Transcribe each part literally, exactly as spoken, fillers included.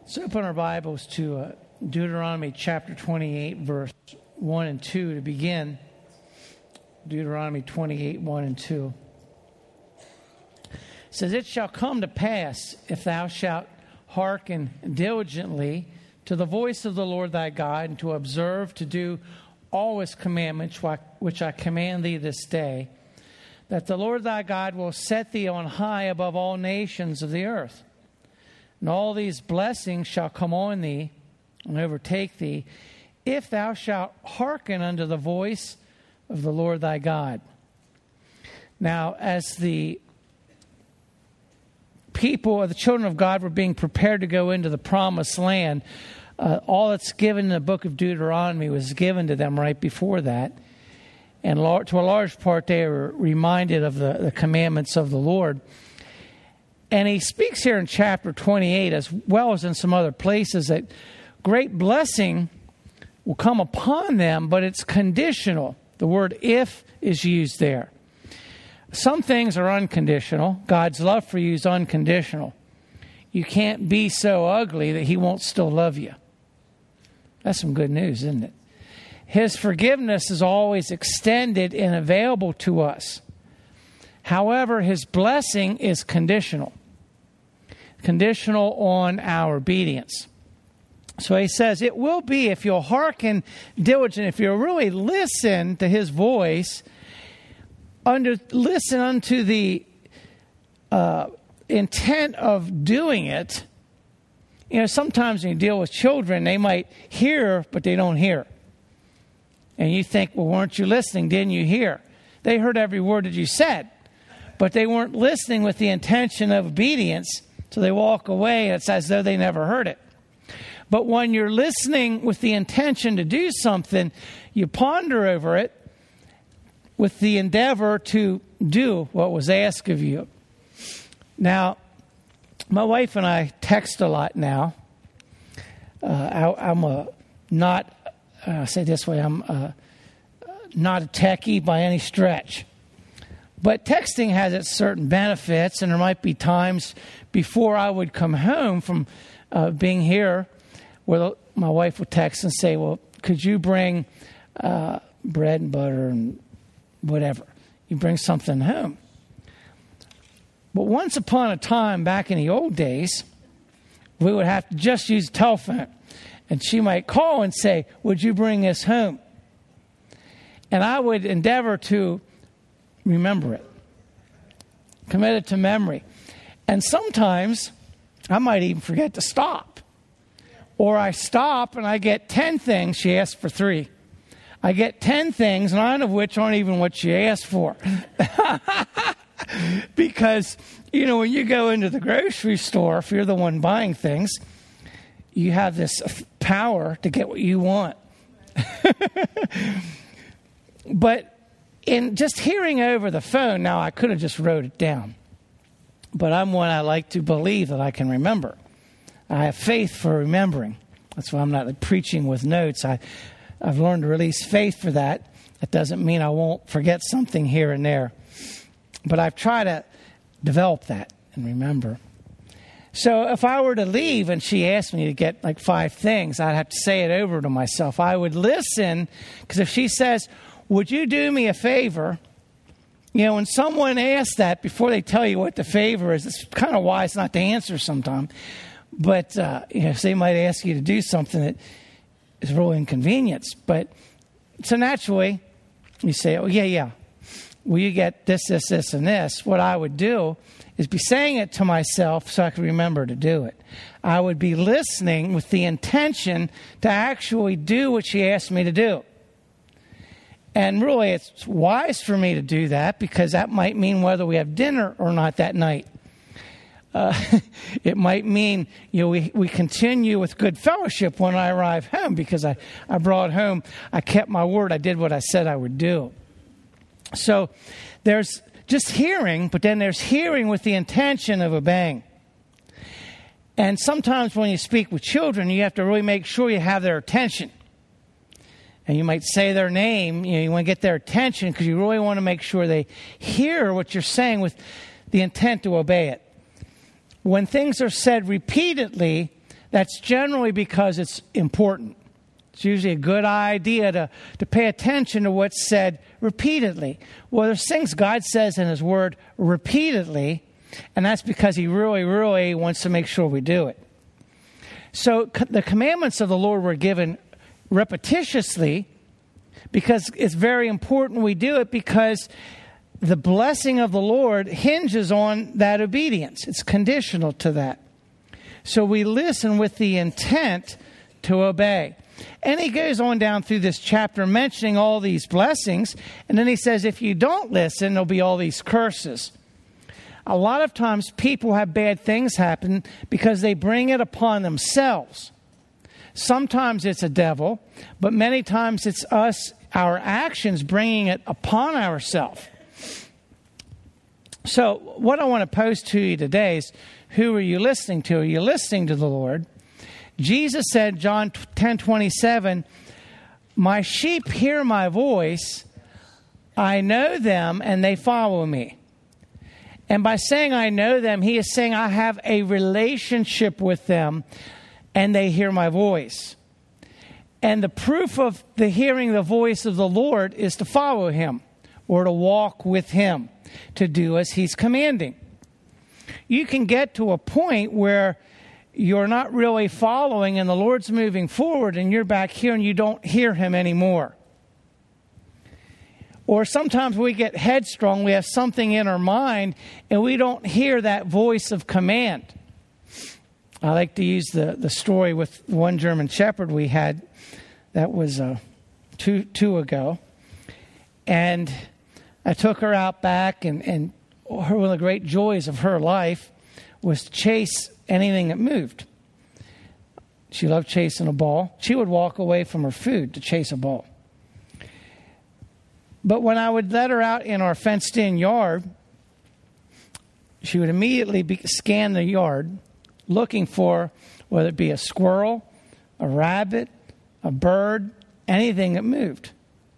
Let's open our Bibles to uh, Deuteronomy chapter twenty-eight, verse one and two to begin. Deuteronomy twenty-eight, one and two. It says, "It shall come to pass, if thou shalt hearken diligently to the voice of the Lord thy God, and to observe to do all his commandments, which I command thee this day, that the Lord thy God will set thee on high above all nations of the earth. And all these blessings shall come on thee and overtake thee, if thou shalt hearken unto the voice of the Lord thy God." Now, as the people, or the children of God, were being prepared to go into the promised land, uh, all that's given in the book of Deuteronomy was given to them right before that. And to a large part, they were reminded of the, the commandments of the Lord. And he speaks here in chapter twenty-eight, as well as in some other places, that great blessing will come upon them, but it's conditional. The word "if" is used there. Some things are unconditional. God's love for you is unconditional. You can't be so ugly that he won't still love you. That's some good news, isn't it? His forgiveness is always extended and available to us. However, his blessing is conditional. Conditional on our obedience. So he says, it will be, if you'll hearken diligent, if you'll really listen to his voice, under listen unto the uh, intent of doing it. You know, sometimes when you deal with children, they might hear, but they don't hear. And you think, well, weren't you listening? Didn't you hear? They heard every word that you said, but they weren't listening with the intention of obedience. So they walk away, and it's as though they never heard it. But when you're listening with the intention to do something, you ponder over it with the endeavor to do what was asked of you. Now, my wife and I text a lot now. Uh, I, I'm a not, uh, I say this way, I'm uh, not a techie by any stretch. But texting has its certain benefits, and there might be times before I would come home from uh, being here where my wife would text and say, well, could you bring uh, bread and butter and whatever? You bring something home. But once upon a time, back in the old days, we would have to just use the telephone. And she might call and say, would you bring this home? And I would endeavor to remember it. Commit it to memory. And sometimes I might even forget to stop. Or I stop and I get ten things. She asked for three. I get ten things, nine of which aren't even what she asked for. Because, you know, when you go into the grocery store, if you're the one buying things, you have this power to get what you want. But in just hearing over the phone, now I could have just wrote it down. But I'm one I like to believe that I can remember. I have faith for remembering. That's why I'm not like preaching with notes. I, I've learned to release faith for that. That doesn't mean I won't forget something here and there. But I've tried to develop that and remember. So if I were to leave and she asked me to get like five things, I'd have to say it over to myself. I would listen, because if she says, would you do me a favor? You know, when someone asks that before they tell you what the favor is, it's kind of wise not to answer sometimes. But, uh, you know, they might ask you to do something that is really inconvenience. But so naturally, you say, oh, yeah, yeah. Will you get this, this, this, and this? What I would do is be saying it to myself so I could remember to do it. I would be listening with the intention to actually do what she asked me to do. And really, it's wise for me to do that, because that might mean whether we have dinner or not that night. Uh, it might mean, you know, we, we continue with good fellowship when I arrive home, because I, I brought home, I kept my word, I did what I said I would do. So there's just hearing, but then there's hearing with the intention of obeying. And sometimes when you speak with children, you have to really make sure you have their attention. And you might say their name, you know, you want to get their attention because you really want to make sure they hear what you're saying with the intent to obey it. When things are said repeatedly, That's generally because it's important. It's usually a good idea to, to pay attention to what's said repeatedly. Well, there's things God says in His Word repeatedly, and that's because He really, really wants to make sure we do it. So co- the commandments of the Lord were given repetitiously because it's very important we do it, because the blessing of the Lord hinges on that obedience. It's conditional to that. So we listen with the intent to obey. And he goes on down through this chapter mentioning all these blessings. And then he says, if you don't listen, there'll be all these curses. A lot of times people have bad things happen because they bring it upon themselves. Sometimes it's a devil, but many times it's us, our actions, bringing it upon ourselves. So what I want to pose to you today is, who are you listening to? Are you listening to the Lord? Jesus said, John ten twenty-seven, my sheep hear my voice, I know them, and they follow me. And by saying I know them, he is saying I have a relationship with them, and they hear my voice. And the proof of the hearing the voice of the Lord is to follow him, or to walk with him, to do as he's commanding. You can get to a point where you're not really following and the Lord's moving forward and you're back here and you don't hear him anymore. Or sometimes we get headstrong, we have something in our mind and we don't hear that voice of command. I like to use the, the story with one German Shepherd we had that was uh, two, two ago. And I took her out back, and, and her, one of the great joys of her life was to chase anything that moved. She loved chasing a ball. She would walk away from her food to chase a ball. But when I would let her out in our fenced-in yard, she would immediately be, scan the yard, looking for whether it be a squirrel, a rabbit, a bird, anything that moved.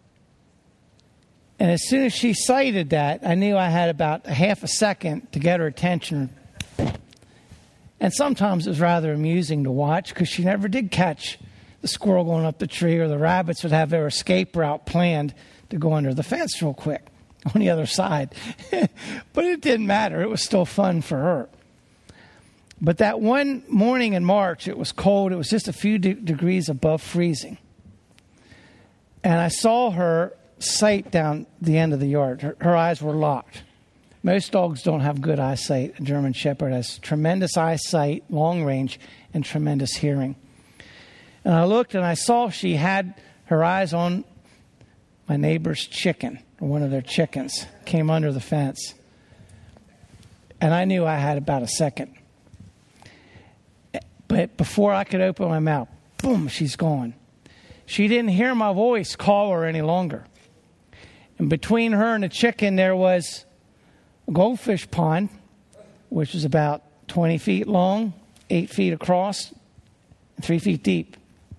And as soon as she sighted that, I knew I had about a half a second to get her attention. And sometimes it was rather amusing to watch because she never did catch the squirrel going up the tree, or the rabbits would have their escape route planned to go under the fence real quick on the other side. But it didn't matter. It was still fun for her. But that one morning in March, it was cold. It was just a few de- degrees above freezing. And I saw her sight down the end of the yard. Her, her eyes were locked. Most dogs don't have good eyesight. A German Shepherd has tremendous eyesight, long range, and tremendous hearing. And I looked and I saw she had her eyes on my neighbor's chicken, or one of their chickens, came under the fence. And I knew I had about a second. But before I could open my mouth, boom, she's gone. She didn't hear my voice call her any longer. And between her and the chicken, there was a goldfish pond, which was about twenty feet long, eight feet across, and three feet deep.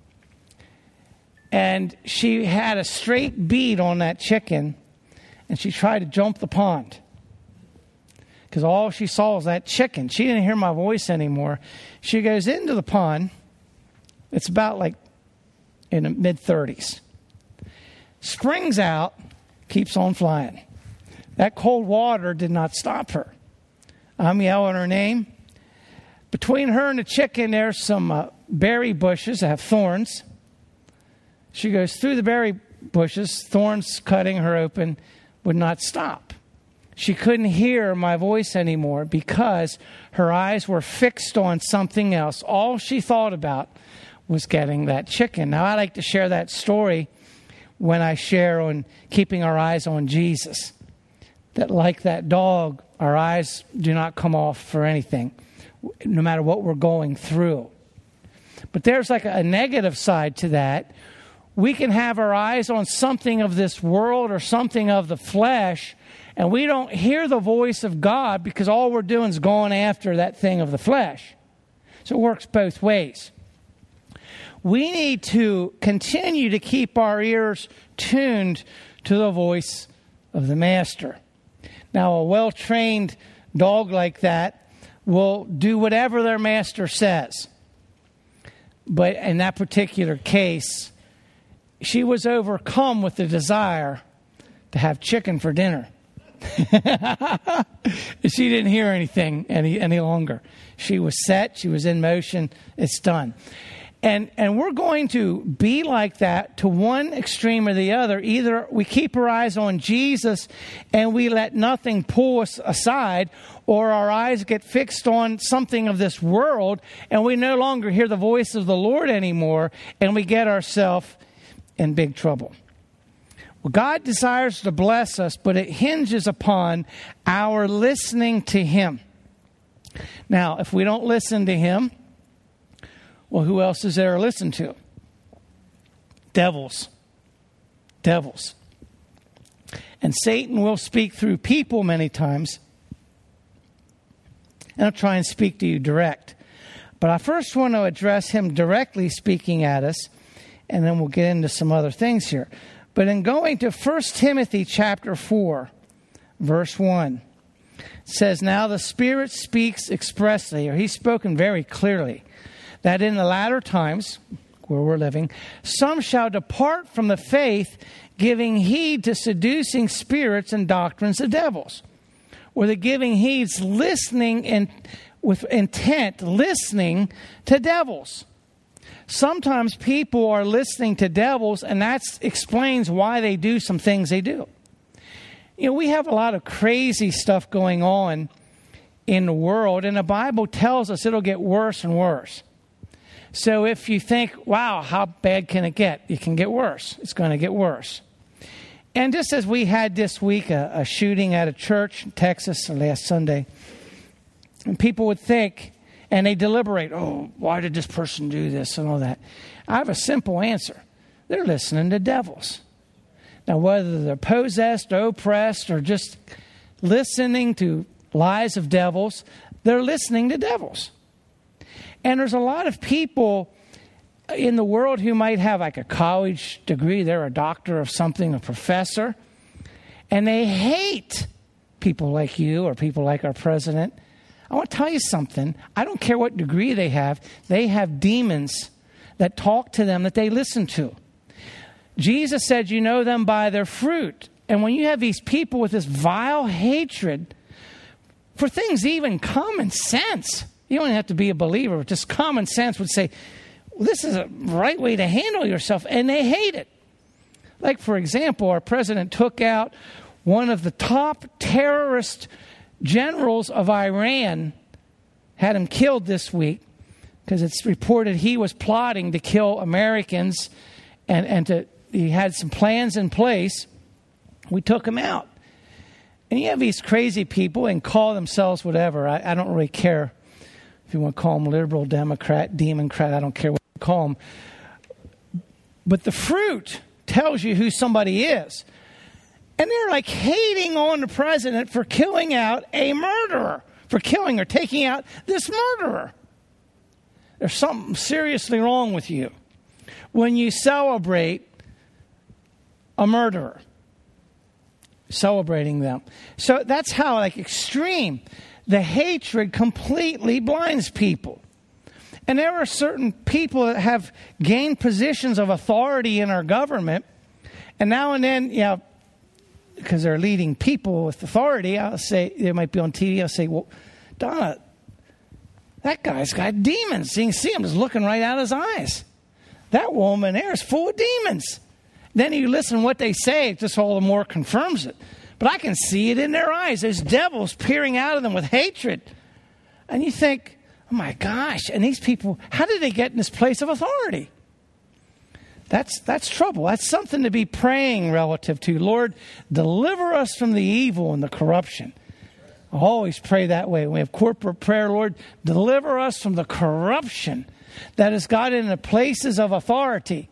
And she had a straight bead on that chicken, and she tried to jump the pond. Because all she saw was that chicken. She didn't hear my voice anymore. She goes into the pond. It's about like in the mid-thirties. Springs out, keeps on flying. That cold water did not stop her. I'm yelling her name. Between her and the chicken, there's some uh, berry bushes that have thorns. She goes through the berry bushes, thorns cutting her open, would not stop. She couldn't hear my voice anymore because her eyes were fixed on something else. All she thought about was getting that chicken. Now, I like to share that story when I share on keeping our eyes on Jesus. That like that dog, our eyes do not come off for anything, no matter what we're going through. But there's like a negative side to that. We can have our eyes on something of this world or something of the flesh, and we don't hear the voice of God because all we're doing is going after that thing of the flesh. So it works both ways. We need to continue to keep our ears tuned to the voice of the master. Now, a well-trained dog like that will do whatever their master says. But in that particular case, she was overcome with the desire to have chicken for dinner. She didn't hear anything any any longer. She was set. She was in motion. It's done. And and we're going to be like that to one extreme or the other. Either we keep our eyes on Jesus and we let nothing pull us aside, or our eyes get fixed on something of this world and we no longer hear the voice of the Lord anymore, and we get ourselves in big trouble. Well, God desires to bless us, but it hinges upon our listening to Him. Now, if we don't listen to Him, well, who else is there to listen to? Devils. Devils. And Satan will speak through people many times. And I'll try and speak to you direct. But I first want to address him directly speaking at us, and then we'll get into some other things here. But in going to First Timothy chapter four, verse one, it says, "Now the Spirit speaks expressly," or He's spoken very clearly, "that in the latter times," where we're living, "some shall depart from the faith, giving heed to seducing spirits and doctrines of devils." Or the giving heed's listening and with intent, listening to devils. Sometimes people are listening to devils, and that explains why they do some things they do. You know, we have a lot of crazy stuff going on in the world, and the Bible tells us it'll get worse and worse. So if you think, wow, how bad can it get? It can get worse. It's going to get worse. And just as we had this week a, a shooting at a church in Texas last Sunday, and people would think, and they deliberate, oh, why did this person do this and all that? I have a simple answer. They're listening to devils. Now, whether they're possessed or oppressed or just listening to lies of devils, they're listening to devils. And there's a lot of people in the world who might have like a college degree. They're a doctor of something, a professor. And they hate people like you or people like our president. I want to tell you something. I don't care what degree they have. They have demons that talk to them that they listen to. Jesus said, you know them by their fruit. And when you have these people with this vile hatred for things, even common sense, you don't have to be a believer, but just common sense would say, well, this is a right way to handle yourself, and they hate it. Like, for example, our president took out one of the top terrorist generals of Iran, had him killed this week because it's reported he was plotting to kill Americans, and, and to, he had some plans in place. We took him out. And you have these crazy people and call themselves whatever. I, I don't really care if you want to call them liberal, Democrat, Democrat. I don't care what you call them. But the fruit tells you who somebody is. And they're like hating on the president for killing out a murderer, for killing or taking out this murderer. There's something seriously wrong with you when you celebrate a murderer, celebrating them. So that's how, like, extreme. The hatred completely blinds people. And there are certain people that have gained positions of authority in our government. And now and then, you know, because they're leading people with authority, I'll say, they might be on T V, I'll say, well, Donna, that guy's got demons. You can see him just looking right out of his eyes. That woman there is full of demons. Then you listen to what they say, it just all the more confirms it. But I can see it in their eyes. There's devils peering out of them with hatred. And you think, oh my gosh, and these people, how did they get in this place of authority? That's that's trouble. That's something to be praying relative to. Lord, deliver us from the evil and the corruption. I always pray that way. We have corporate prayer, Lord, deliver us from the corruption that has got in the places of authority.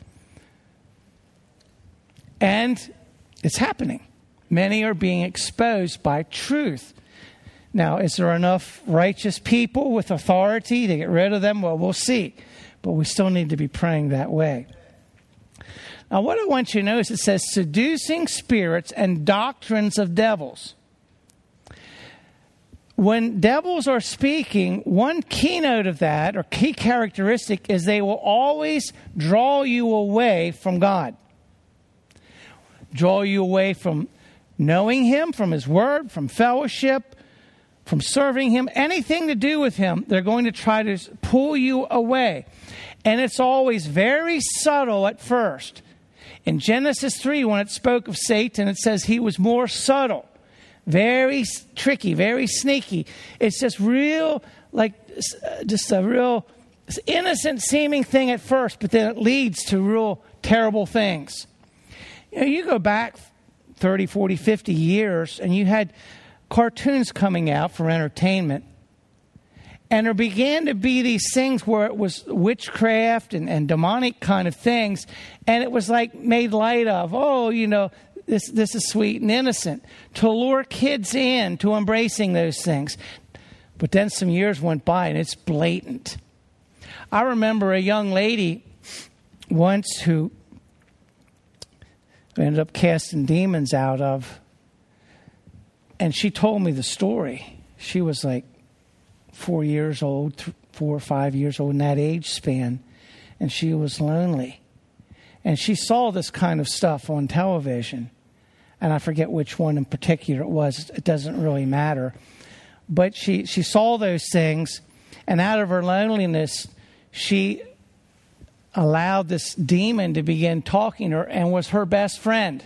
And it's happening. Many are being exposed by truth. Now, is there enough righteous people with authority to get rid of them? Well, we'll see. But we still need to be praying that way. Now, what I want you to know is it says seducing spirits and doctrines of devils. when devils are speaking, one keynote of that, or key characteristic, is they will always draw you away from God. Draw you away from knowing Him, from His Word, from fellowship, from serving Him, anything to do with Him. They're going to try to pull you away. And it's always very subtle at first. In Genesis three, when it spoke of Satan, it says he was more subtle. Very tricky, very sneaky. It's just real, like just a real innocent seeming thing at first, but then it leads to real terrible things. You know, you go back thirty, forty, fifty years, and you had cartoons coming out for entertainment. And there began to be these things where it was witchcraft and, and demonic kind of things. And it was like made light of, oh, you know, This this is sweet and innocent, to lure kids in to embracing those things. But then some years went by and it's blatant. I remember a young lady once who ended up casting demons out of, and she told me the story. She was like four years old, four or five years old in that age span, and she was lonely. And she saw this kind of stuff on television. And I forget which one in particular it was. It doesn't really matter. But she, she saw those things, and out of her loneliness, she allowed this demon to begin talking to her and was her best friend.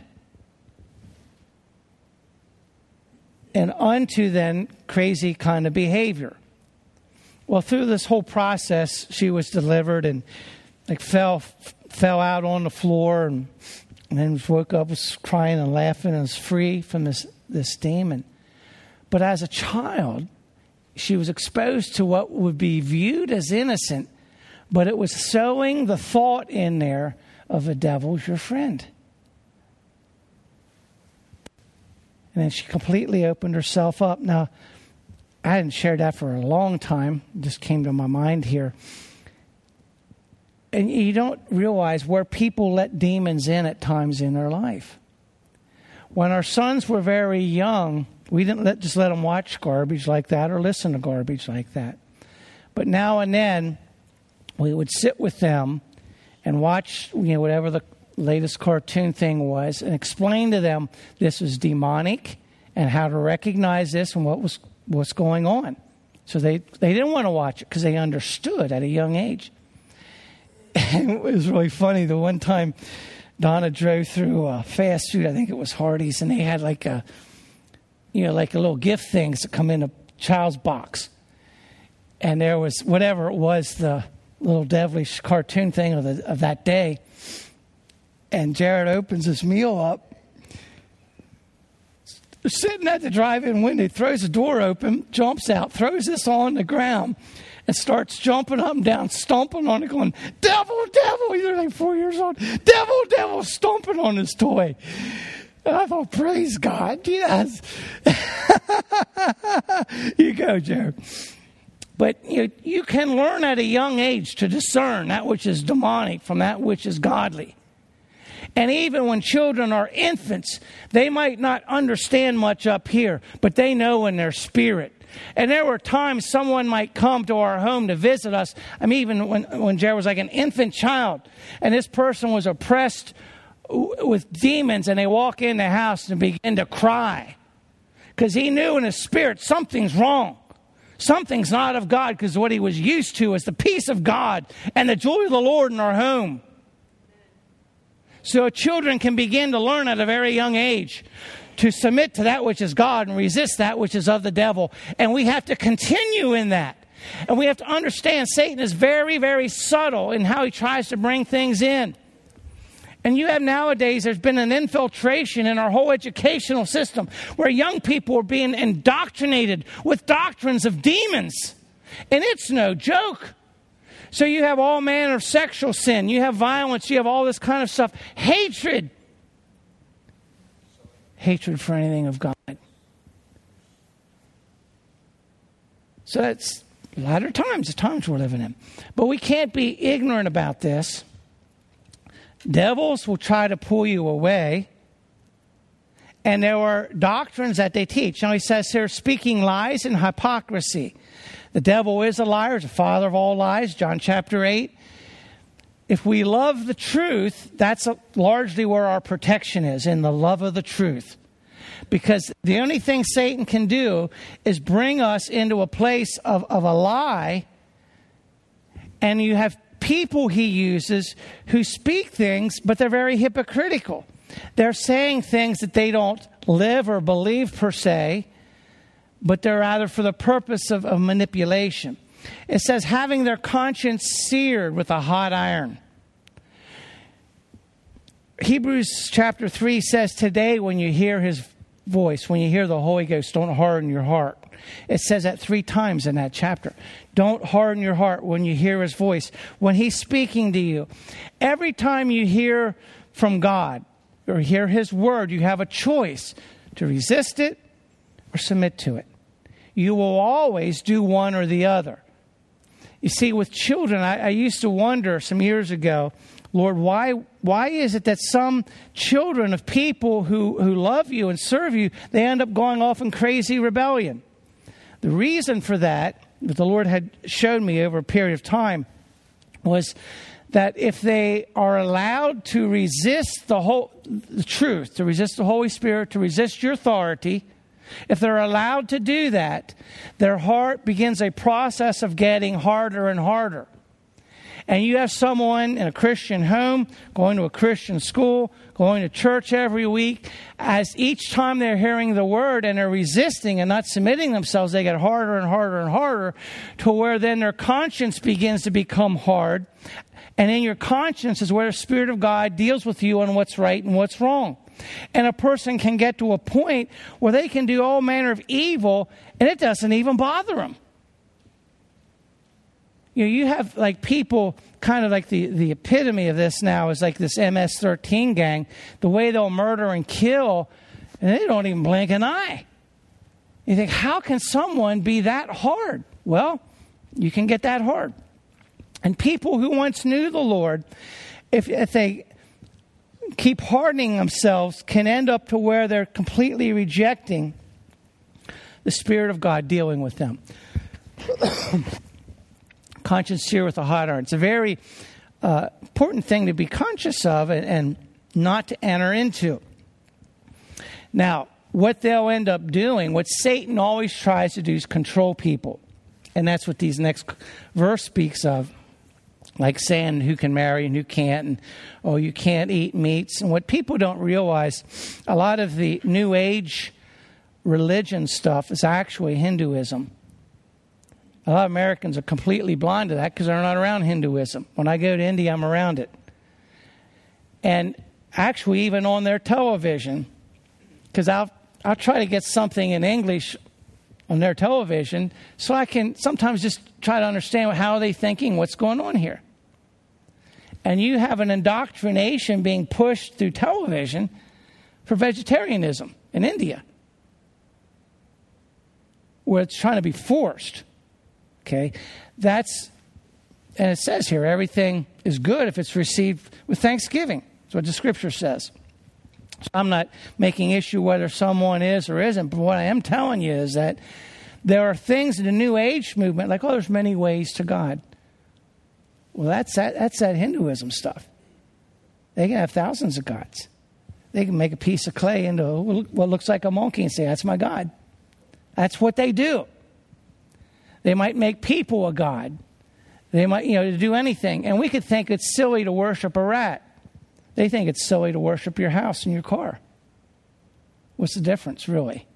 And unto then crazy kind of behavior. Well, through this whole process, she was delivered and like fell fell out on the floor and, and then woke up, was crying and laughing, and was free from this, this demon. But as a child, she was exposed to what would be viewed as innocent, but it was sowing the thought in there of the devil's your friend. And then she completely opened herself up. Now, I hadn't shared that for a long time. It just came to my mind here. And you don't realize where people let demons in at times in their life. When our sons were very young, we didn't let, just let them watch garbage like that or listen to garbage like that. But now and then, we would sit with them and watch, you know, whatever the latest cartoon thing was, and explain to them this was demonic and how to recognize this and what was what's going on. So they, they didn't want to watch it because they understood at a young age. And it was really funny. The one time Donna drove through a fast food, I think it was Hardee's, and they had like a, you know, like a little gift things that come in a child's box. And there was whatever it was, the little devilish cartoon thing of, the, of that day. And Jared opens his meal up. Sitting at the drive-in window, throws the door open, jumps out, throws this on the ground, and starts jumping up and down, stomping on it, going, devil, devil. He's like four years old. Devil, devil, stomping on his toy. And I thought, praise God, yes. You go, Jared. But you, you can learn at a young age to discern that which is demonic from that which is godly. And even when children are infants, they might not understand much up here, but they know in their spirit. And there were times someone might come to our home to visit us. I mean, even when, when Jared was like an infant child, and this person was oppressed with demons, and they walk in the house and begin to cry. Because he knew in his spirit something's wrong. Something's not of God, because what he was used to is the peace of God and the joy of the Lord in our home. So children can begin to learn at a very young age to submit to that which is God and resist that which is of the devil. And we have to continue in that. And we have to understand Satan is very, very subtle in how he tries to bring things in. And you have nowadays, there's been an infiltration in our whole educational system where young people are being indoctrinated with doctrines of demons. And it's no joke. So you have all manner of sexual sin. You have violence. You have all this kind of stuff. Hatred. Hatred for anything of God. So it's a lot of times, the times we're living in. But we can't be ignorant about this. Devils will try to pull you away. And there are doctrines that they teach. Now he says here, speaking lies and hypocrisy. The devil is a liar, is the father of all lies, John chapter eight. If we love the truth, that's a, largely where our protection is, in the love of the truth. Because the only thing Satan can do is bring us into a place of, of a lie. And you have people he uses who speak things, but they're very hypocritical. They're saying things that they don't live or believe per se, but they're rather for the purpose of, of manipulation. It says, having their conscience seared with a hot iron. Hebrews chapter three says, today when you hear his voice, when you hear the Holy Ghost, don't harden your heart. It says that three times in that chapter. Don't harden your heart when you hear his voice, when he's speaking to you. Every time you hear from God or hear his word, you have a choice to resist it or submit to it. You will always do one or the other. You see, with children, I, I used to wonder some years ago, Lord, why why is it that some children of people who, who love you and serve you, they end up going off in crazy rebellion? The reason for that, that the Lord had showed me over a period of time, was that if they are allowed to resist the whole the truth, to resist the Holy Spirit, to resist your authority, if they're allowed to do that, their heart begins a process of getting harder and harder. And you have someone in a Christian home, going to a Christian school, going to church every week. As each time they're hearing the word and they're resisting and not submitting themselves, they get harder and harder and harder, to where then their conscience begins to become hard. And in your conscience is where the Spirit of God deals with you on what's right and what's wrong. And a person can get to a point where they can do all manner of evil and it doesn't even bother them. You know, you have like people, kind of like the, the epitome of this now is like this M S thirteen gang, the way they'll murder and kill, and they don't even blink an eye. You think, how can someone be that hard? Well, you can get that hard. And people who once knew the Lord, if, if they keep hardening themselves, can end up to where they're completely rejecting the Spirit of God dealing with them. Conscience seared with a hot iron. It's a very uh, important thing to be conscious of and, and not to enter into. Now, what they'll end up doing, what Satan always tries to do, is control people. And that's what these next verse speaks of. Like saying who can marry and who can't, and oh, you can't eat meats. And what people don't realize, a lot of the New Age religion stuff is actually Hinduism. A lot of Americans are completely blind to that because they're not around Hinduism. When I go to India, I'm around it. And actually, even on their television, because I'll, I'll try to get something in English on their television so I can sometimes just try to understand how are they thinking, what's going on here. And you have an indoctrination being pushed through television for vegetarianism in India, where it's trying to be forced. Okay, that's, and it says here, everything is good if it's received with thanksgiving. That's what the scripture says. So I'm not making issue whether someone is or isn't, but what I am telling you is that there are things in the New Age movement, like, oh, there's many ways to God. Well, that's that, that's that Hinduism stuff. They can have thousands of gods. They can make a piece of clay into what looks like a monkey and say, that's my God. That's what they do. They might make people a god. They might, you know, to do anything. And we could think it's silly to worship a rat. They think it's silly to worship your house and your car. What's the difference, really?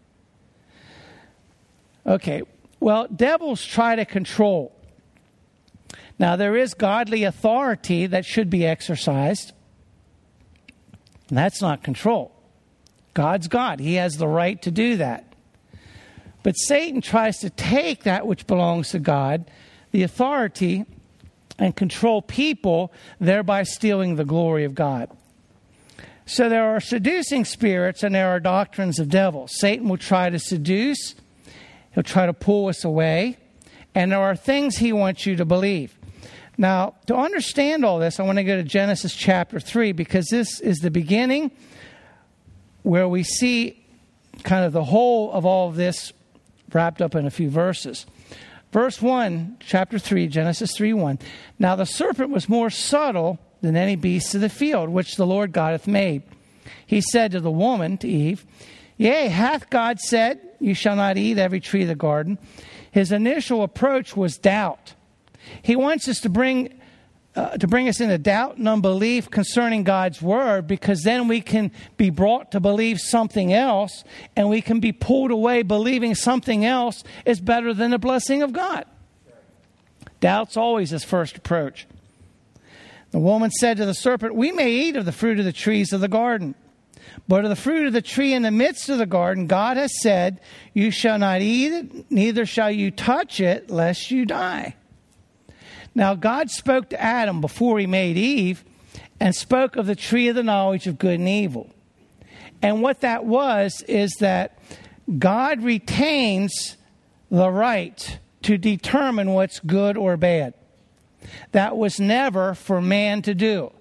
Okay, well, devils try to control. Now, there is godly authority that should be exercised. And that's not control. God's God. He has the right to do that. But Satan tries to take that which belongs to God, the authority, and control people, thereby stealing the glory of God. So there are seducing spirits and there are doctrines of devils. Satan will try to seduce. He'll try to pull us away. And there are things he wants you to believe. Now, to understand all this, I want to go to Genesis chapter three, because this is the beginning where we see kind of the whole of all of this wrapped up in a few verses. Verse one, chapter three, Genesis three one. Now the serpent was more subtle than any beast of the field, which the Lord God hath made. He said to the woman, to Eve, Yea, hath God said, You shall not eat every tree of the garden? His initial approach was doubt. He wants us to bring uh, to bring us into doubt and unbelief concerning God's word, because then we can be brought to believe something else, and we can be pulled away believing something else is better than the blessing of God. Doubt's always his first approach. The woman said to the serpent, We may eat of the fruit of the trees of the garden, but of the fruit of the tree in the midst of the garden, God has said, You shall not eat it, neither shall you touch it, lest you die. Now God spoke to Adam before he made Eve, and spoke of the tree of the knowledge of good and evil. And what that was is that God retains the right to determine what's good or bad. That was never for man to do.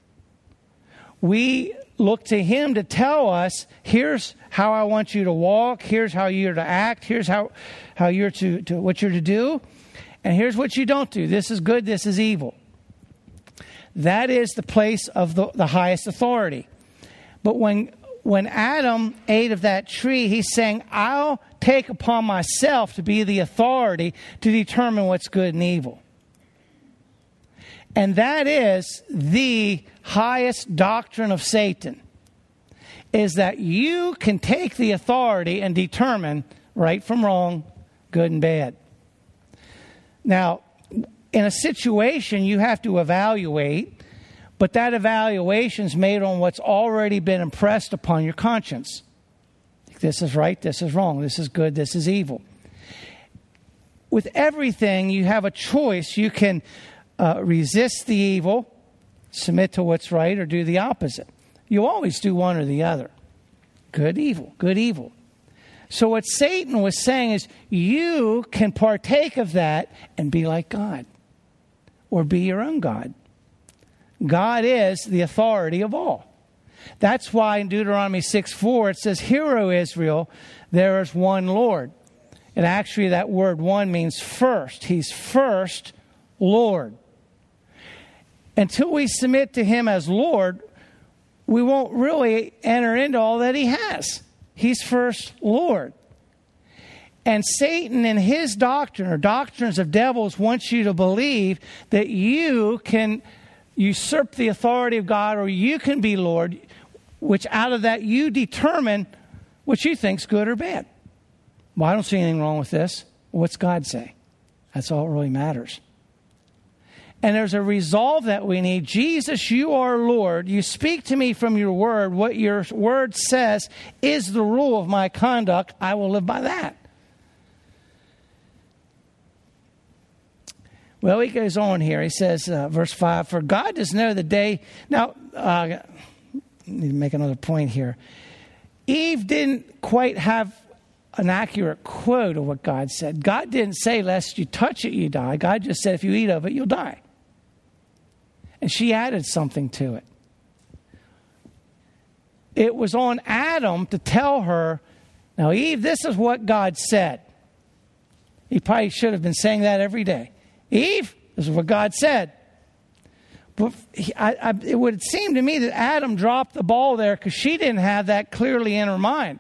We look to him to tell us, here's how I want you to walk, here's how you're to act, here's how, how you're to, to what you're to do, and here's what you don't do. This is good, this is evil. That is the place of the, the highest authority. But when when Adam ate of that tree, he's saying, I'll take upon myself to be the authority to determine what's good and evil. And that is the highest doctrine of Satan, is that you can take the authority and determine right from wrong, good and bad. Now, in a situation, you have to evaluate, but that evaluation is made on what's already been impressed upon your conscience. This is right, this is wrong, this is good, this is evil. With everything, you have a choice. You can uh, resist the evil, submit to what's right, or do the opposite. You always do one or the other. Good, evil, good, evil. So what Satan was saying is, you can partake of that and be like God, or be your own God. God is the authority of all. That's why in Deuteronomy six four it says, Hear, O Israel, there is one Lord. And actually that word one means first. He's first Lord. Until we submit to him as Lord, we won't really enter into all that he has. He's first Lord. And Satan and his doctrine, or doctrines of devils, wants you to believe that you can usurp the authority of God, or you can be Lord, which out of that you determine what you think's good or bad. Well, I don't see anything wrong with this. What's God say? That's all that really matters. And there's a resolve that we need. Jesus, you are Lord. You speak to me from your word. What your word says is the rule of my conduct. I will live by that. Well, he goes on here. He says, uh, verse five, For God does know the day. Now, uh, I need to make another point here. Eve didn't quite have an accurate quote of what God said. God didn't say, lest you touch it, you die. God just said, if you eat of it, you'll die. And she added something to it. It was on Adam to tell her, now, Eve, this is what God said. He probably should have been saying that every day. Eve, this is what God said. But he, I, I, it would seem to me that Adam dropped the ball there because she didn't have that clearly in her mind.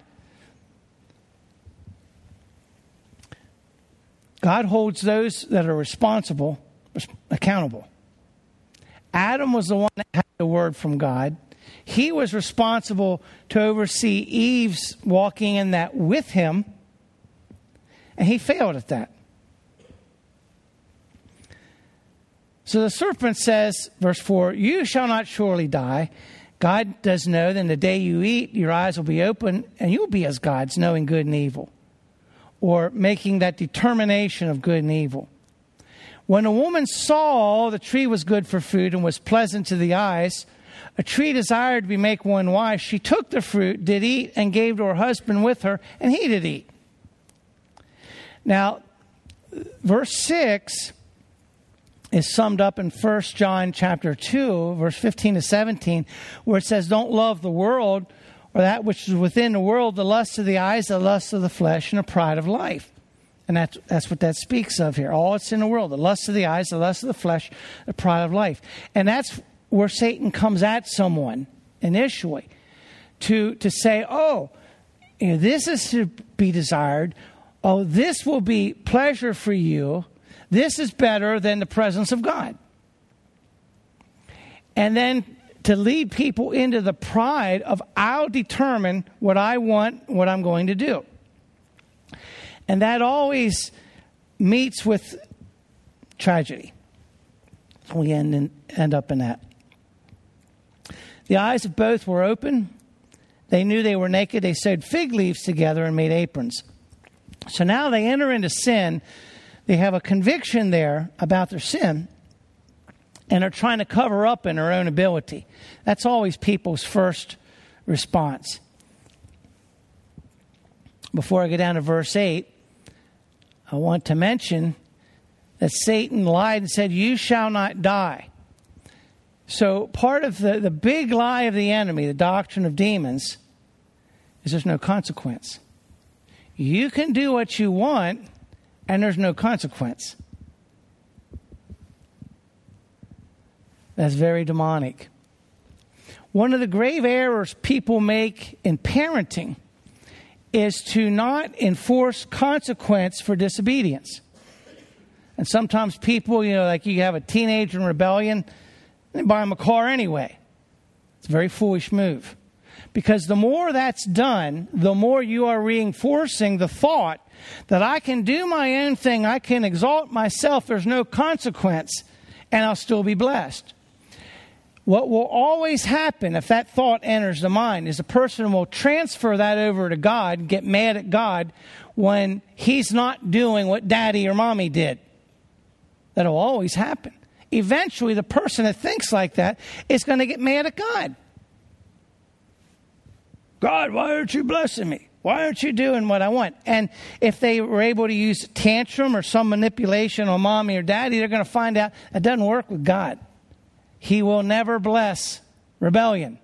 God holds those that are responsible accountable. Adam was the one that had the word from God. He was responsible to oversee Eve's walking in that with him, and he failed at that. So the serpent says, verse four, You shall not surely die. God does know that in the day you eat, your eyes will be open, and you'll be as gods, knowing good and evil, or making that determination of good and evil. When a woman saw the tree was good for food and was pleasant to the eyes, a tree desired to be make one wise, she took the fruit, did eat, and gave to her husband with her, and he did eat. Now, verse six is summed up in First John chapter two, verse fifteen to seventeen, where it says, Don't love the world or that which is within the world, the lust of the eyes, the lust of the flesh, and the pride of life. And that's, that's what that speaks of here. All that's in the world, the lust of the eyes, the lust of the flesh, the pride of life. And that's where Satan comes at someone initially to, to say, oh, you know, this is to be desired. Oh, this will be pleasure for you. This is better than the presence of God. And then to lead people into the pride of, I'll determine what I want, what I'm going to do. And that always meets with tragedy. We end, in, end up in that. The eyes of both were open. They knew they were naked. They sewed fig leaves together and made aprons. So now they enter into sin. They have a conviction there about their sin, and are trying to cover up in their own ability. That's always people's first response. Before I get down to verse eight, I want to mention that Satan lied and said, you shall not die. So part of the, the big lie of the enemy, the doctrine of demons, is there's no consequence. You can do what you want, and there's no consequence. That's very demonic. One of the grave errors people make in parenting is to not enforce consequence for disobedience. And sometimes people, you know, like you have a teenager in rebellion, they buy them a car anyway. It's a very foolish move. Because the more that's done, the more you are reinforcing the thought that I can do my own thing, I can exalt myself, there's no consequence, and I'll still be blessed. What will always happen if that thought enters the mind is a person will transfer that over to God and get mad at God when he's not doing what daddy or mommy did. That'll always happen. Eventually, the person that thinks like that is going to get mad at God. God, why aren't you blessing me? Why aren't you doing what I want? And if they were able to use a tantrum or some manipulation on mommy or daddy, they're going to find out that doesn't work with God. He will never bless rebellion.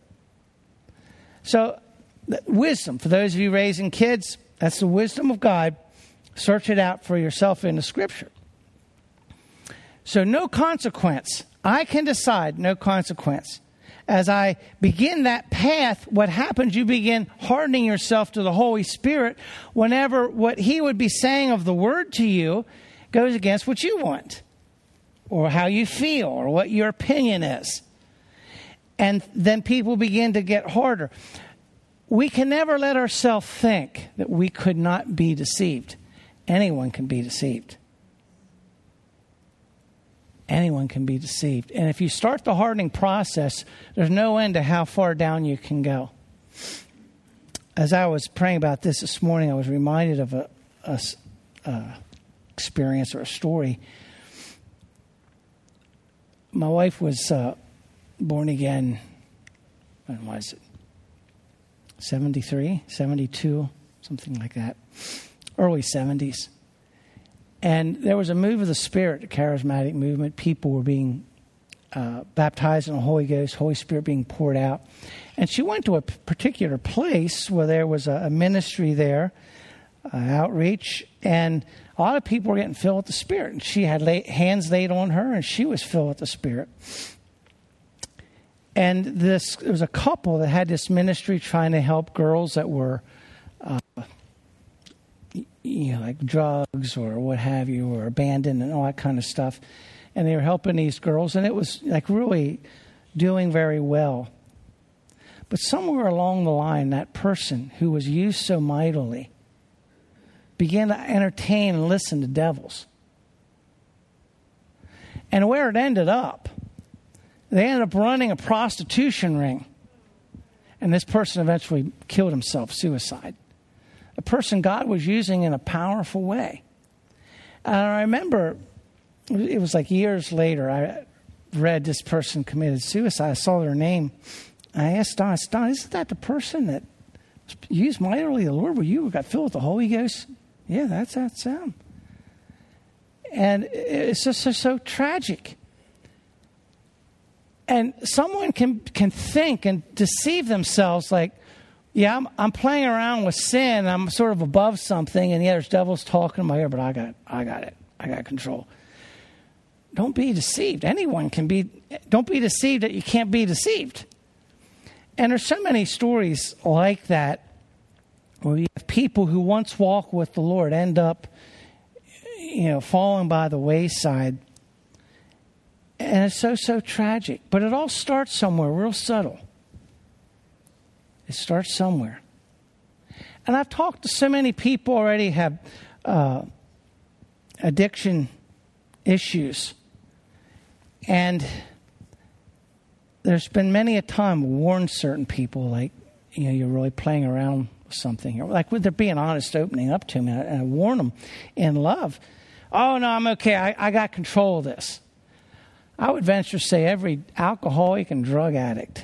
So, wisdom, for those of you raising kids, that's the wisdom of God. Search it out for yourself in the Scripture. So, no consequence. I can decide no consequence. As I begin that path, what happens, you begin hardening yourself to the Holy Spirit whenever what He would be saying of the Word to you goes against what you want, or how you feel, or what your opinion is. And then people begin to get harder. We can never let ourselves think that we could not be deceived. Anyone can be deceived. Anyone can be deceived. And if you start the hardening process, there's no end to how far down you can go. As I was praying about this this morning, I was reminded of a, a, a experience or a story. My wife was uh, born again, when was it? seventy-three, seventy-two, something like that. Early seventies. And there was a move of the Spirit, a charismatic movement. People were being uh, baptized in the Holy Ghost, Holy Spirit being poured out. And she went to a particular place where there was a, a ministry there, uh, outreach, and a lot of people were getting filled with the Spirit. And she had lay, hands laid on her, and she was filled with the Spirit. And this there was a couple that had this ministry trying to help girls that were, uh, you know, like drugs or what have you, or abandoned and all that kind of stuff. And they were helping these girls, and it was like really doing very well. But somewhere along the line, that person who was used so mightily began to entertain and listen to devils. And where it ended up, they ended up running a prostitution ring. And this person eventually killed himself, suicide. A person God was using in a powerful way. And I remember, it was like years later, I read this person committed suicide. I saw their name. I asked Don, I said, Don, isn't that the person that used mightily the Lord? Were you got filled with the Holy Ghost? Yeah, that's that's them. And it's just so, so tragic. And someone can can think and deceive themselves like, Yeah, I'm, I'm playing around with sin. I'm sort of above something, and yeah, there's devils talking in my ear, but I got, I got it. I got control. Don't be deceived. Anyone can be. Don't be deceived that you can't be deceived. And there's so many stories like that where you have people who once walked with the Lord end up, you know, falling by the wayside. And it's so, so tragic. But it all starts somewhere real subtle. It starts somewhere. And I've talked to so many people already have uh, addiction issues. And there's been many a time warned certain people, like, you know, you're really playing around with something. Or like, would there be an honest opening up to me? And I, and I warn them in love. Oh, no, I'm okay. I, I got control of this. I would venture to say every alcoholic and drug addict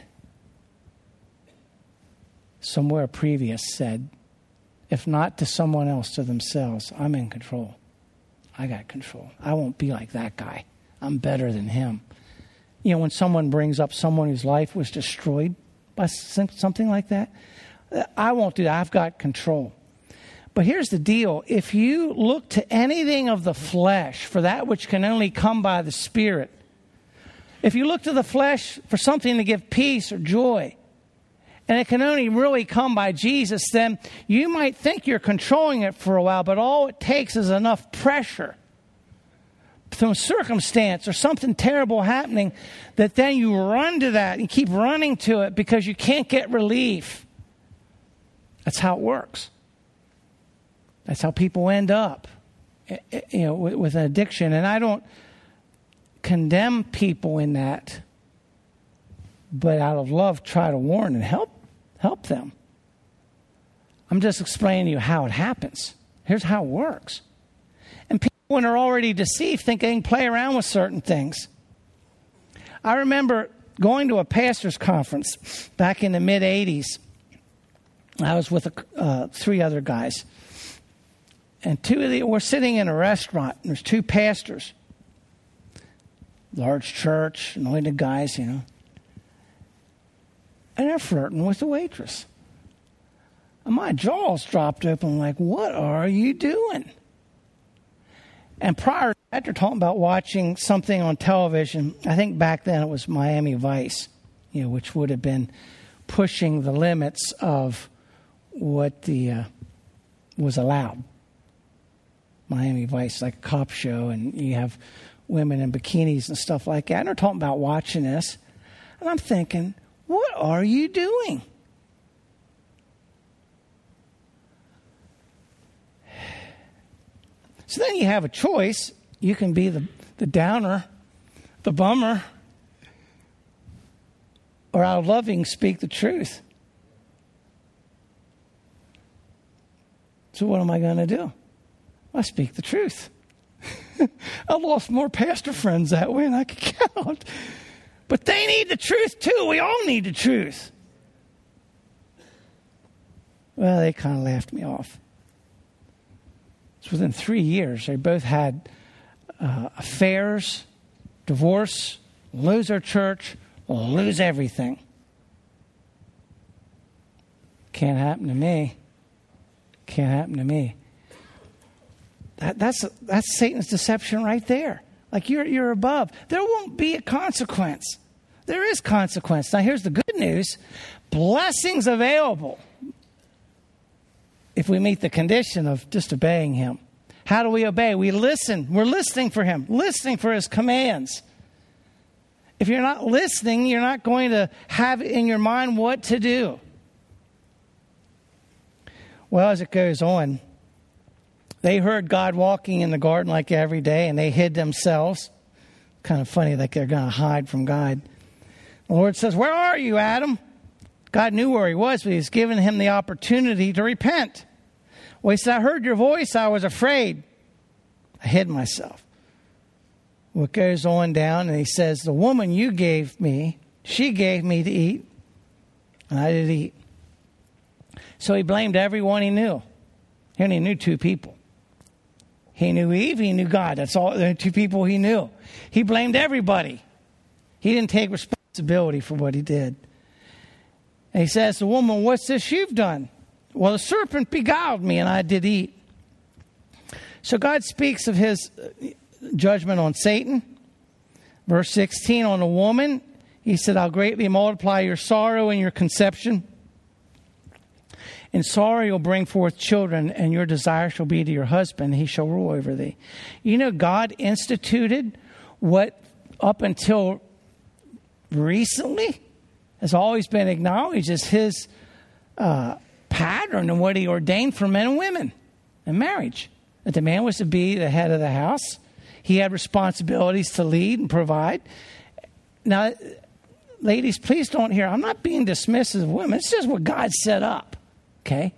somewhere previous said, if not to someone else, to themselves, I'm in control. I got control. I won't be like that guy. I'm better than him. You know, when someone brings up someone whose life was destroyed by something like that, I won't do that. I've got control. But here's the deal. If you look to anything of the flesh for that which can only come by the Spirit, if you look to the flesh for something to give peace or joy, and it can only really come by Jesus, then you might think you're controlling it for a while, but all it takes is enough pressure, some circumstance or something terrible happening, that then you run to that and keep running to it because you can't get relief. That's how it works. That's how people end up, you know, with, with an addiction. And I don't condemn people in that, but out of love, try to warn and help help them. I'm just explaining to you how it happens. Here's how it works. And people, when they're already deceived, think they can play around with certain things. I remember going to a pastor's conference back in the mid-eighties. I was with a, uh, three other guys. And two of the, we're sitting in a restaurant, and there's two pastors. Large church, anointed guys, you know. And they're flirting with the waitress. And my jaws dropped open. I'm like, what are you doing? And prior to that, they're talking about watching something on television. I think back then it was Miami Vice, you know, which would have been pushing the limits of what the uh, was allowed. Miami Vice, like a cop show, and you have women in bikinis and stuff like that. And they're talking about watching this. And I'm thinking, what are you doing? So then you have a choice. You can be the, the downer, the bummer, or out of loving speak the truth. So what am I going to do? I speak the truth. I lost more pastor friends that way than I could count. But they need the truth too. We all need the truth. Well, they kind of laughed me off. So within three years, they both had uh, affairs, divorce, lose their church, lose everything. Can't happen to me. Can't happen to me. That, that's that's Satan's deception right there. Like you're you're above. There won't be a consequence. There is consequence. Now here's the good news. Blessings available if we meet the condition of just obeying him. How do we obey? We listen. We're listening for him. Listening for his commands. If you're not listening, you're not going to have in your mind what to do. Well, as it goes on, they heard God walking in the garden like every day, and they hid themselves. Kind of funny, like they're going to hide from God. The Lord says, where are you, Adam? God knew where he was, but he's given him the opportunity to repent. Well, he said, I heard your voice. I was afraid. I hid myself. Well, it goes on down, and he says, the woman you gave me, she gave me to eat, and I did eat. So he blamed everyone he knew. He only knew two people. He knew Eve, he knew God. That's all the two people he knew. He blamed everybody. He didn't take responsibility for what he did. And he says, the woman, what's this you've done? Well, the serpent beguiled me and I did eat. So God speaks of his judgment on Satan. Verse sixteen, on the woman, he said, I'll greatly multiply your sorrow and your conception. In sorrow you'll bring forth children, and your desire shall be to your husband. He shall rule over thee. You know, God instituted what up until recently has always been acknowledged as his uh, pattern and what he ordained for men and women in marriage. That the man was to be the head of the house. He had responsibilities to lead and provide. Now, ladies, please don't hear, I'm not being dismissive of women. It's just what God set up. Okay?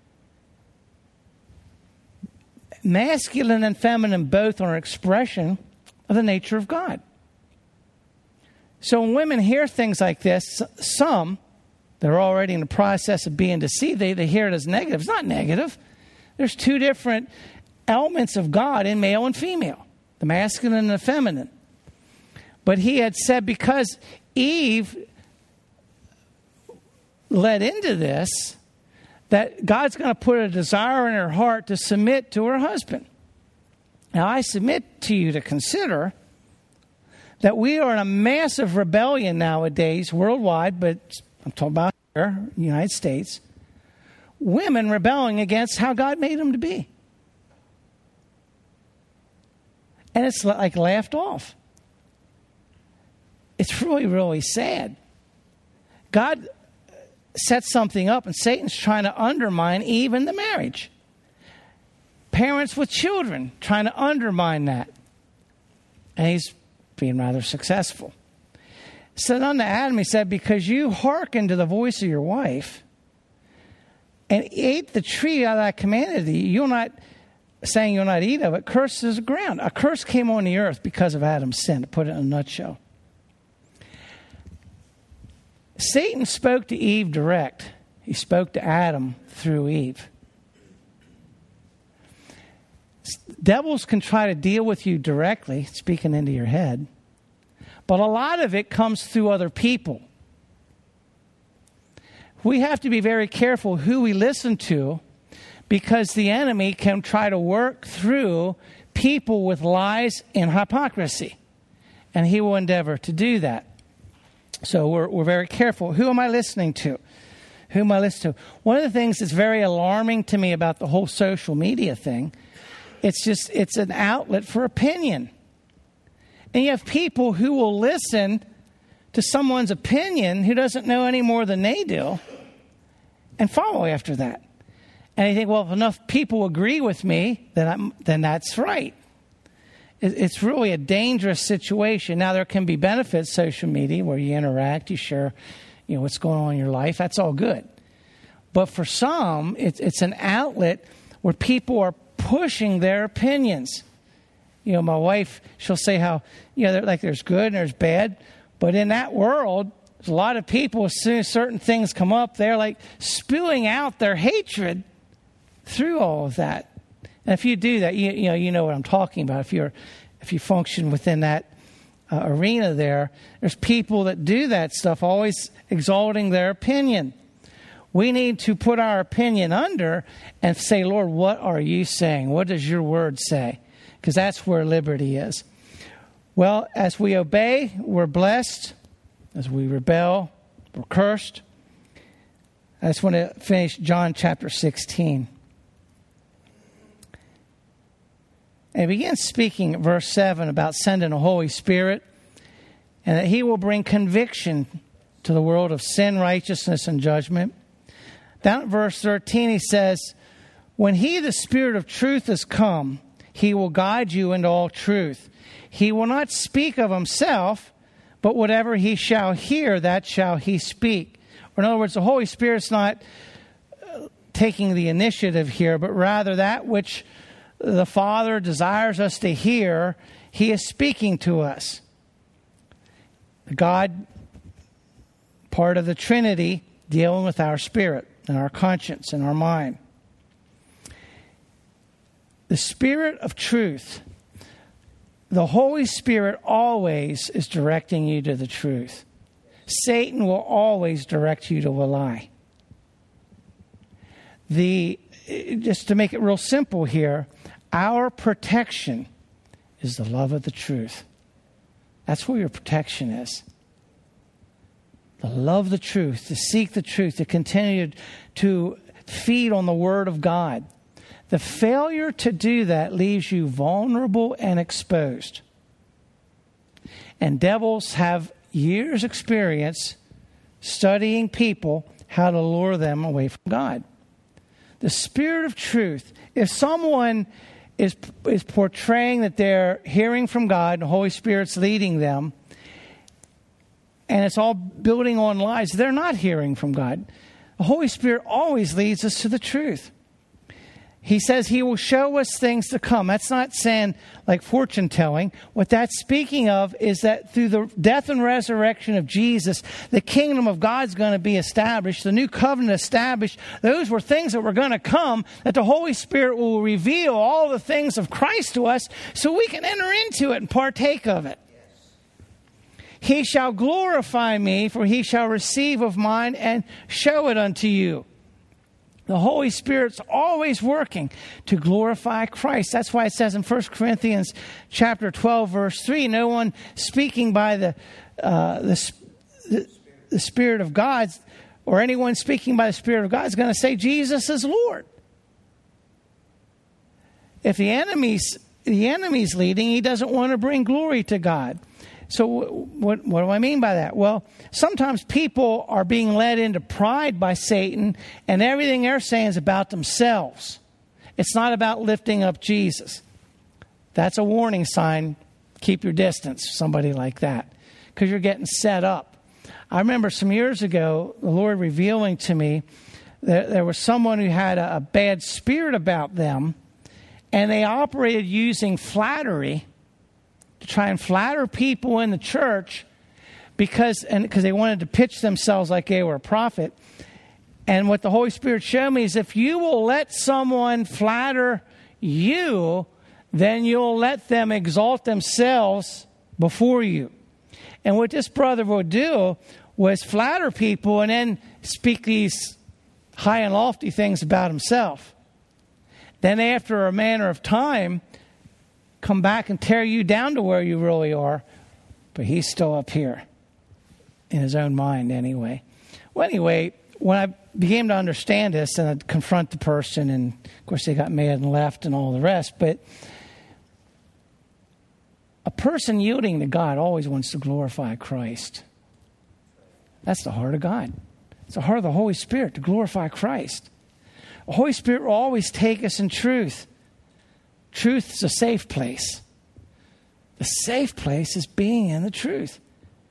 Masculine and feminine both are an expression of the nature of God. So when women hear things like this, some, they're already in the process of being deceived, they, they hear it as negative. It's not negative. There's two different elements of God in male and female, the masculine and the feminine. But he had said because Eve led into this, that God's going to put a desire in her heart to submit to her husband. Now, I submit to you to consider that we are in a massive rebellion nowadays worldwide, but I'm talking about here, United States, women rebelling against how God made them to be. And it's like laughed off. It's really, really sad. God set something up and Satan's trying to undermine even the marriage. Parents with children trying to undermine that. And he's being rather successful. So unto Adam he said, because you hearkened to the voice of your wife and ate the tree that I commanded thee, you'll not, saying you'll not eat of it, cursed is the ground. A curse came on the earth because of Adam's sin, to put it in a nutshell. Satan spoke to Eve direct. He spoke to Adam through Eve. Devils can try to deal with you directly, speaking into your head. But a lot of it comes through other people. We have to be very careful who we listen to, because the enemy can try to work through people with lies and hypocrisy. And he will endeavor to do that. So we're, we're very careful. Who am I listening to? Who am I listening to? One of the things that's very alarming to me about the whole social media thing, it's just, it's an outlet for opinion. And you have people who will listen to someone's opinion who doesn't know any more than they do and follow after that. And you think, well, if enough people agree with me, then I'm, then that's right. It's really a dangerous situation. Now, there can be benefits, social media, where you interact, you share, you know, what's going on in your life. That's all good. But for some, it's, it's an outlet where people are pushing their opinions. You know, my wife, she'll say how, you know, like there's good and there's bad. But in that world, there's a lot of people, as soon as certain things come up, they're like spewing out their hatred through all of that. And if you do that, you, you know you know what I'm talking about. If you're if you function within that uh, arena there, there's people that do that stuff, always exalting their opinion. We need to put our opinion under and say, Lord, what are you saying? What does your word say? Because that's where liberty is. Well, as we obey, we're blessed. As we rebel, we're cursed. I just want to finish John chapter sixteen. And he begins speaking at verse seven about sending the Holy Spirit and that he will bring conviction to the world of sin, righteousness, and judgment. Down at verse thirteen, he says, when he, the Spirit of truth, has come, he will guide you into all truth. He will not speak of himself, but whatever he shall hear, that shall he speak. Or in other words, the Holy Spirit's not taking the initiative here, but rather that which the Father desires us to hear, he is speaking to us. God, part of the Trinity, dealing with our spirit and our conscience and our mind. The Spirit of truth, the Holy Spirit always is directing you to the truth. Satan will always direct you to a lie. The, just to make it real simple here, our protection is the love of the truth. That's where your protection is. To love the truth, to seek the truth, to continue to feed on the Word of God. The failure to do that leaves you vulnerable and exposed. And devils have years' experience studying people how to lure them away from God. The Spirit of truth, if someone is is portraying that they're hearing from God and the Holy Spirit's leading them, and it's all building on lies, they're not hearing from God. The Holy Spirit always leads us to the truth. He says he will show us things to come. That's not saying like fortune telling. What that's speaking of is that through the death and resurrection of Jesus, the kingdom of God's going to be established, the new covenant established. Those were things that were going to come, that the Holy Spirit will reveal all the things of Christ to us so we can enter into it and partake of it. He shall glorify me, for he shall receive of mine and show it unto you. The Holy Spirit's always working to glorify Christ. That's why it says in First Corinthians chapter twelve, verse three, no one speaking by the, uh, the, the, the Spirit of God, or anyone speaking by the Spirit of God is going to say Jesus is Lord. If the enemy's, the enemy's leading, he doesn't want to bring glory to God. So what, what do I mean by that? Well, sometimes people are being led into pride by Satan, and everything they're saying is about themselves. It's not about lifting up Jesus. That's a warning sign. Keep your distance, somebody like that, because you're getting set up. I remember some years ago, the Lord revealing to me that there was someone who had a, a bad spirit about them, and they operated using flattery to try and flatter people in the church because and because they wanted to pitch themselves like they were a prophet. And what the Holy Spirit showed me is if you will let someone flatter you, then you'll let them exalt themselves before you. And what this brother would do was flatter people and then speak these high and lofty things about himself. Then after a manner of time, come back and tear you down to where you really are. But he's still up here in his own mind anyway. Well, anyway, when I began to understand this and I'd confront the person, and of course they got mad and left and all the rest, but a person yielding to God always wants to glorify Christ. That's the heart of God. It's the heart of the Holy Spirit to glorify Christ. The Holy Spirit will always take us in truth. Truth is a safe place. The safe place is being in the truth.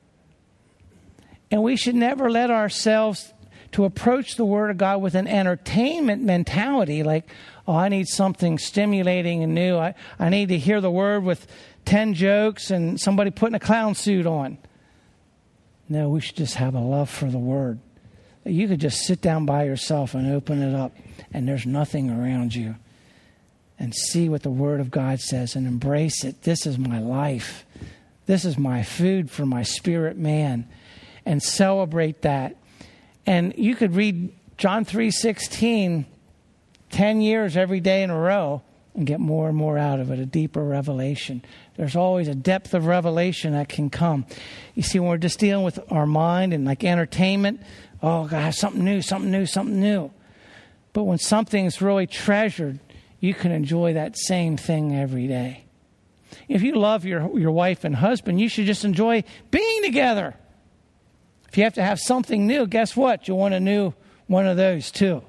And we should never let ourselves to approach the Word of God with an entertainment mentality, like, oh, I need something stimulating and new. I, I need to hear the Word with ten jokes and somebody putting a clown suit on. No, we should just have a love for the Word. You could just sit down by yourself and open it up, and there's nothing around you. And see what the Word of God says and embrace it. This is my life. This is my food for my spirit man. And celebrate that. And you could read John three sixteen ten years every day in a row and get more and more out of it, a deeper revelation. There's always a depth of revelation that can come. You see, when we're just dealing with our mind and like entertainment, oh, God, something new, something new, something new. But when something's really treasured, you can enjoy that same thing every day. If you love your, your wife and husband, you should just enjoy being together. If you have to have something new, guess what? You'll want a new one of those too.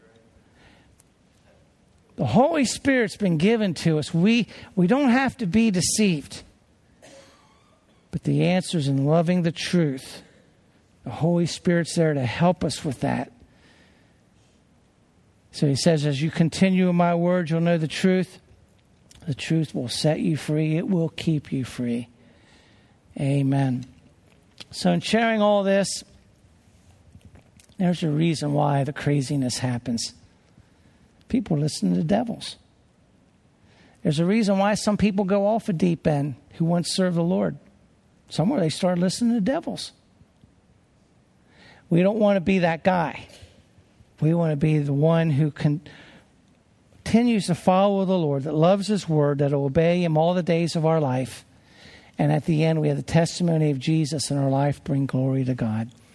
The Holy Spirit's been given to us. We, we don't have to be deceived. But the answer's in loving the truth. The Holy Spirit's there to help us with that. So he says, as you continue in my word, you'll know the truth. The truth will set you free. It will keep you free. Amen. So in sharing all this, there's a reason why the craziness happens. People listen to devils. There's a reason why some people go off a deep end who once served the Lord. Somewhere they start listening to devils. We don't want to be that guy. We want to be the one who can continues to follow the Lord, that loves His word, that will obey Him all the days of our life. And at the end, we have the testimony of Jesus in our life, bring glory to God.